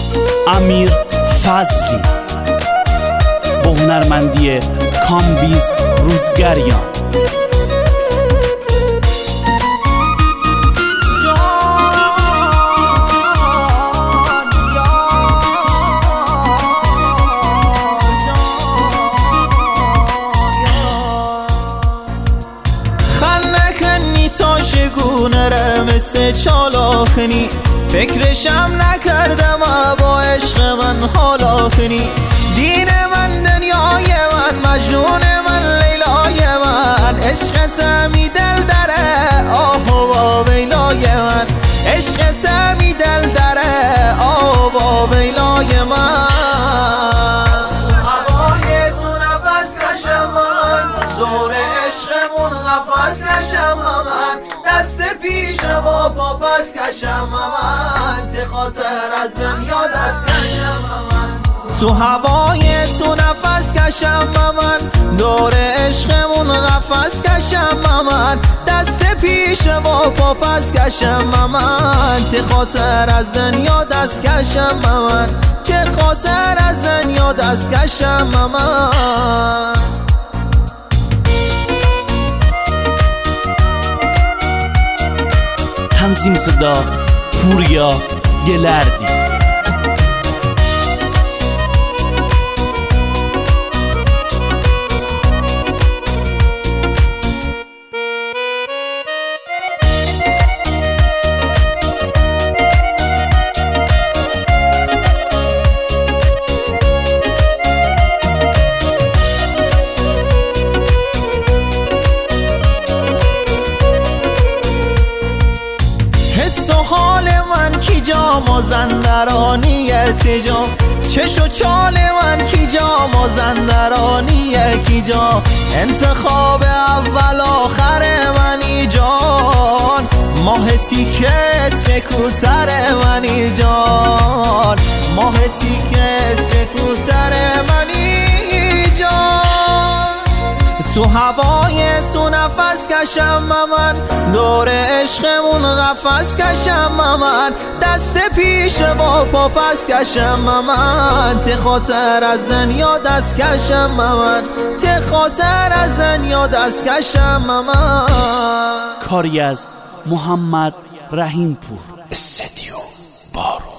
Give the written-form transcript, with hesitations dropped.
امیر فضلی با هنرمندی کامبیز رودگریان. مثل چالاخنی فکرشم نکردم با عشق من حالاخنی. دین من دنیای من مجنون من لیلای من عشقت می دل دره آه و ویلای من عشقت می دل دره آه و ویلای من. هوای تو نفس کشم من دور عشقمون قفس کشم من دست پیش و پا پس کشم من ته خاطر از دنیا دست کشم من. تو هوای تو نفس کشم من دور عشقمون قفس کشم من دست پیش و پا پس کشم من ته خاطر از دنیا دست کشم من ته خاطر از دنیا دست کشم من. تنظیم صدا پوریا گلردی. حال من کی جا مازندرانیت جا چش و چال من کی جا مازندرانیت کی جا انتخاب اول آخر منی جان ماه تیکت به کوتر منی جان ماه تیکت به کوتر منی جان. تو هوای تو نفس کشم من دور عشقمون قفس کشم من دست پیش و پا پس کشم من ته خاطر از دنیا دست کشم من ته خاطر از دنیا دست کشم من. کاری از محمد رحیم پور. استدیو بارو.